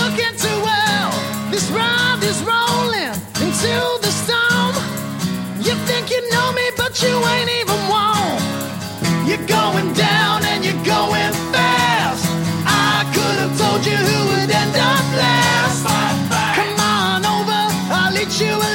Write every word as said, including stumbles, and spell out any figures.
looking too well. This ride is rolling into the storm. You think you know me, but you ain't even warm. You're going down and you're going fast. I could have told you who would end up last. Come on over, I'll eat you